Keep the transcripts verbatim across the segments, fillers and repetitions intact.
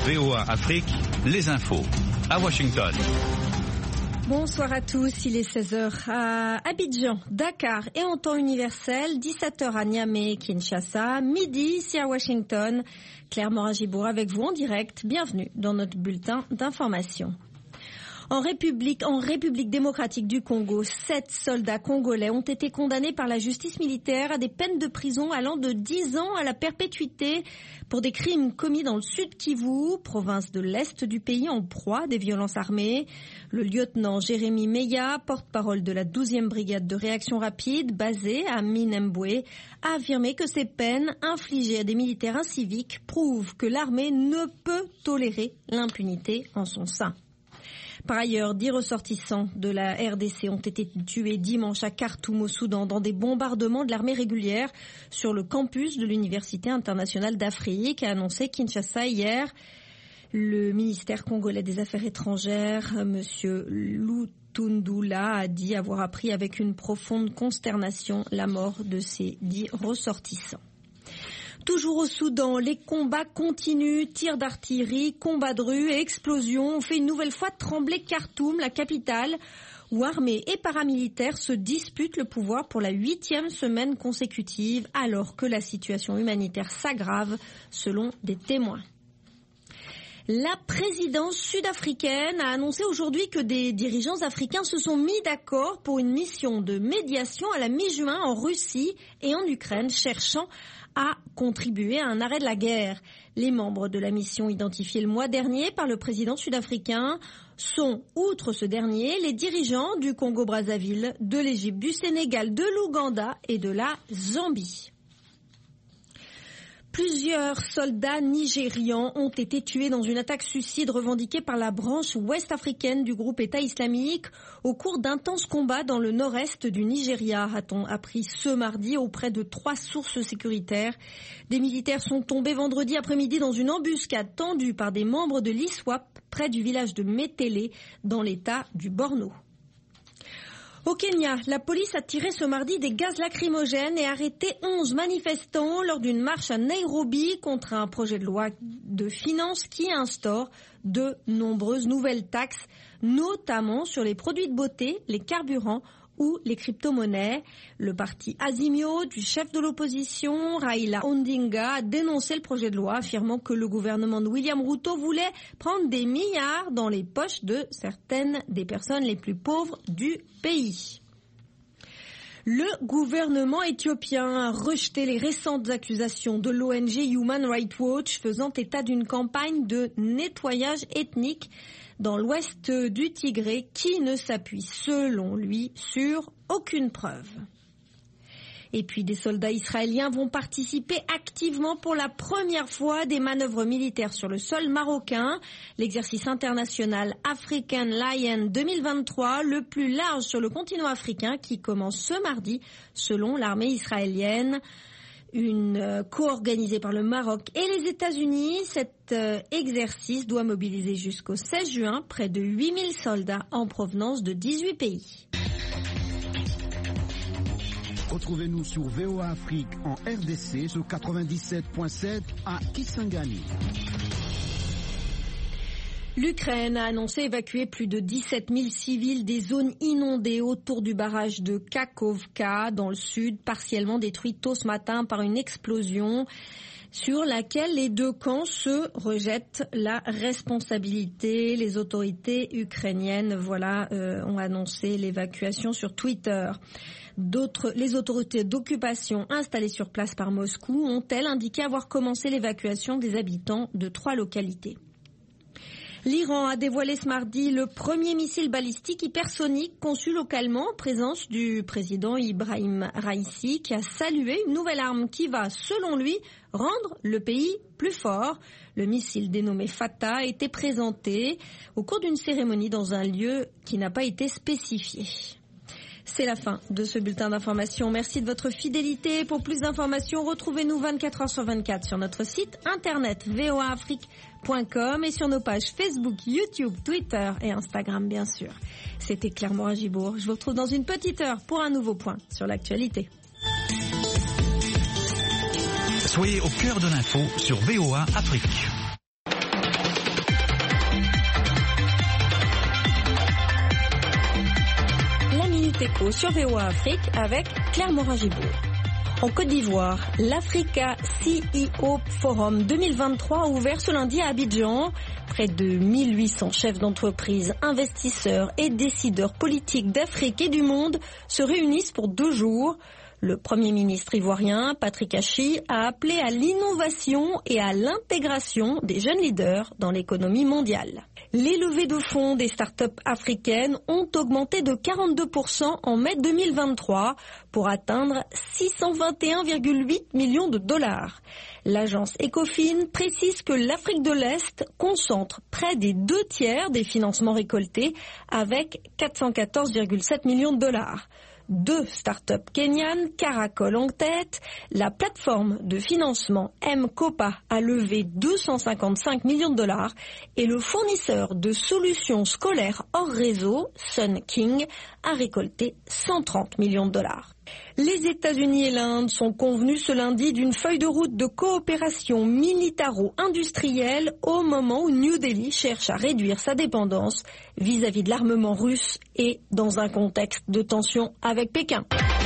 V O A Afrique, les infos à Washington. Bonsoir à tous, il est seize heures à Abidjan, Dakar et en temps universel, dix-sept heures à Niamey, Kinshasa, midi ici à Washington. Claire Morin-Gibour avec vous en direct, bienvenue dans notre bulletin d'information. En République, en République démocratique du Congo, sept soldats congolais ont été condamnés par la justice militaire à des peines de prison allant de dix ans à la perpétuité pour des crimes commis dans le sud Kivu, province de l'est du pays en proie des violences armées. Le lieutenant Jérémy Meya, porte-parole de la douzième brigade de réaction rapide basée à Minembwe, a affirmé que ces peines infligées à des militaires inciviques prouvent que l'armée ne peut tolérer l'impunité en son sein. Par ailleurs, dix ressortissants de la R D C ont été tués dimanche à Khartoum au Soudan dans des bombardements de l'armée régulière sur le campus de l'Université internationale d'Afrique, a annoncé Kinshasa hier. Le ministère congolais des Affaires étrangères, M. Lutundula, a dit avoir appris avec une profonde consternation la mort de ces dix ressortissants. Toujours au Soudan, les combats continuent, tirs d'artillerie, combats de rue et explosions ont fait une nouvelle fois trembler Khartoum, la capitale, où armées et paramilitaires se disputent le pouvoir pour la huitième semaine consécutive, alors que la situation humanitaire s'aggrave, selon des témoins. La présidence sud-africaine a annoncé aujourd'hui que des dirigeants africains se sont mis d'accord pour une mission de médiation à la mi-juin en Russie et en Ukraine, cherchant à contribuer à un arrêt de la guerre. Les membres de la mission identifiés le mois dernier par le président sud-africain sont, outre ce dernier, les dirigeants du Congo-Brazzaville, de l'Égypte, du Sénégal, de l'Ouganda et de la Zambie. Plusieurs soldats nigérians ont été tués dans une attaque suicide revendiquée par la branche ouest-africaine du groupe État islamique au cours d'intenses combats dans le nord-est du Nigeria, a-t-on appris ce mardi auprès de trois sources sécuritaires. Des militaires sont tombés vendredi après-midi dans une embuscade tendue par des membres de l'I S W A P près du village de Metele dans l'état du Borno. Au Kenya, la police a tiré ce mardi des gaz lacrymogènes et arrêté onze manifestants lors d'une marche à Nairobi contre un projet de loi de finances qui instaure de nombreuses nouvelles taxes, notamment sur les produits de beauté, les carburants ou les crypto-monnaies. Le parti Azimio du chef de l'opposition, Raila Odinga, a dénoncé le projet de loi, affirmant que le gouvernement de William Ruto voulait prendre des milliards dans les poches de certaines des personnes les plus pauvres du pays. Le gouvernement éthiopien a rejeté les récentes accusations de l'O N G Human Rights Watch faisant état d'une campagne de nettoyage ethnique dans l'ouest du Tigré qui ne s'appuie, selon lui, sur aucune preuve. Et puis des soldats israéliens vont participer activement pour la première fois à des manœuvres militaires sur le sol marocain. L'exercice international African Lion deux mille vingt-trois, le plus large sur le continent africain, qui commence ce mardi, selon l'armée israélienne. Une euh, co-organisée par le Maroc et les États-Unis, cet euh, exercice doit mobiliser jusqu'au seize juin près de huit mille soldats en provenance de dix-huit pays. Retrouvez-nous sur V O A Afrique en R D C sur quatre-vingt-dix-sept virgule sept à Kisangani. L'Ukraine a annoncé évacuer plus de dix-sept mille civils des zones inondées autour du barrage de Kakhovka dans le sud, partiellement détruit tôt ce matin par une explosion sur laquelle les deux camps se rejettent la responsabilité. Les autorités ukrainiennes, voilà, euh, ont annoncé l'évacuation sur Twitter. D'autres, les autorités d'occupation installées sur place par Moscou ont-elles indiqué avoir commencé l'évacuation des habitants de trois localités. L'Iran a dévoilé ce mardi le premier missile balistique hypersonique conçu localement en présence du président Ibrahim Raïssi, qui a salué une nouvelle arme qui va, selon lui, rendre le pays plus fort. Le missile dénommé Fatah a été présenté au cours d'une cérémonie dans un lieu qui n'a pas été spécifié. C'est la fin de ce bulletin d'information. Merci de votre fidélité. Pour plus d'informations, retrouvez-nous vingt-quatre heures sur vingt-quatre sur notre site internet v o a afrique point com et sur nos pages Facebook, YouTube, Twitter et Instagram, bien sûr. C'était Claire Morin-Gibour. Je vous retrouve dans une petite heure pour un nouveau point sur l'actualité. Soyez au cœur de l'info sur V O A Afrique. Échos sur V O A Afrique avec Claire Morin-Gibault. En Côte d'Ivoire, l'Africa C E O Forum deux mille vingt-trois a ouvert ce lundi à Abidjan. Près de mille huit cents chefs d'entreprise, investisseurs et décideurs politiques d'Afrique et du monde se réunissent pour deux jours. Le Premier ministre ivoirien, Patrick Achi, a appelé à l'innovation et à l'intégration des jeunes leaders dans l'économie mondiale. Les levées de fonds des startups africaines ont augmenté de quarante-deux pour cent en mai deux mille vingt-trois pour atteindre six cent vingt et un virgule huit millions de dollars. L'agence Ecofin précise que l'Afrique de l'Est concentre près des deux tiers des financements récoltés avec quatre cent quatorze virgule sept millions de dollars. Deux startups kenyanes caracolent en tête. La plateforme de financement M-Kopa a levé deux cent cinquante-cinq millions de dollars et le fournisseur de solutions scolaires hors réseau, Sun King, a récolté cent trente millions de dollars. Les États-Unis et l'Inde sont convenus ce lundi d'une feuille de route de coopération militaro-industrielle au moment où New Delhi cherche à réduire sa dépendance vis-à-vis de l'armement russe et dans un contexte de tension avec Pékin.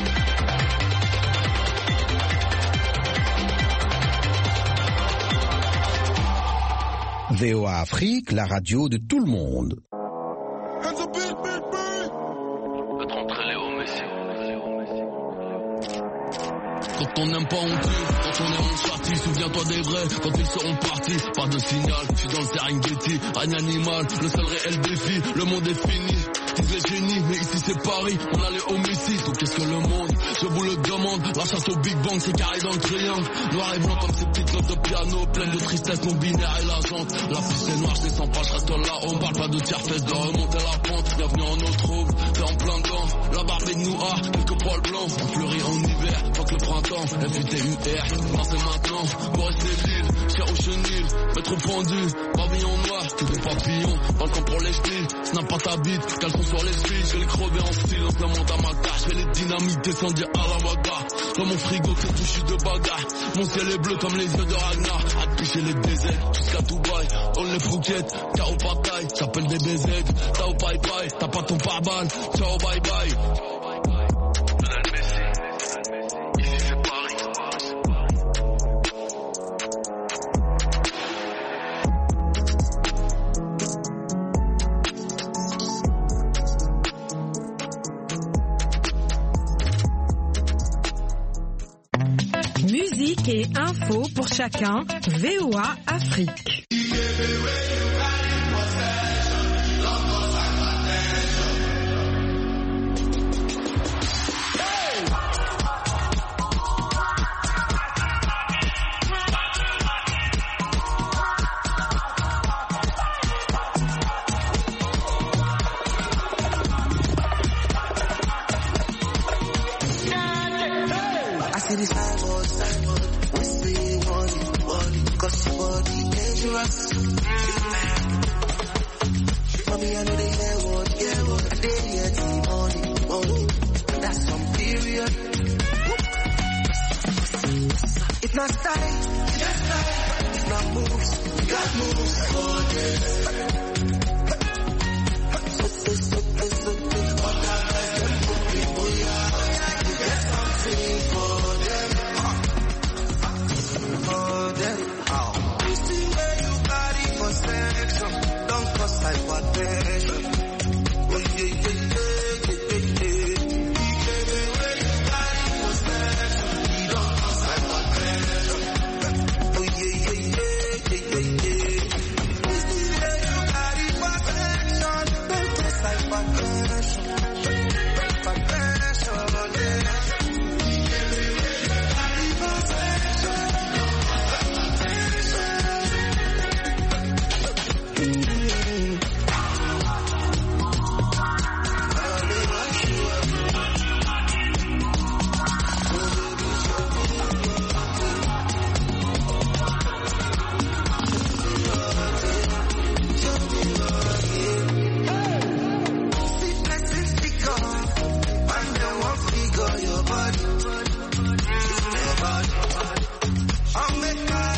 V O A Afrique, la radio de tout le monde. Quand on n'aime pas on tue, quand on est on châtie. Souviens-toi des vrais, quand ils seront partis. Pas de signal, je suis dans le Serengeti. Règne animal, le seul réel défi. Le monde est fini, disent les génies. Mais ici c'est Paris, on a les homicides. Donc qu'est-ce que le monde, je vous le demande. La chasse au Big Bang, c'est carré dans le triangle. Noir et blanc comme ces petites notes de piano. Pleines de tristesse, non binaire et la jante. La piste est noire, je descends pas, je reste là. On parle pas de tiers-fesse, de remonter la pente. Bienvenue en eau trouble, t'es en plein dedans. La barbe est noire, quelques poils blancs. On fleurit en hiver, faut que le printemps. F U T U R, non c'est maintenant. Pour rester l'île, cher au chenil. Métro pendu, pavillon noir. Tous des papillons, balcon pour les ch'tis. Snap pas ta bite, caleçon sur les chevilles. Je vais les crever en silence, le monde à ma carte. Je vais les dynamites, descendre à la bagarre. Dans mon frigo, c'est touché de bagarre. Mon ciel est bleu comme les yeux de Ragnar. À te picher les D Z, jusqu'à Dubaï. On les Phuket, K O Pataille. J'appelle des B Z, Tao Pai Pai. T'as pas ton pare-balles, ciao bye bye. Musique et info pour chacun, V O A Afrique. It's not style, it's not moves, we got moves for this.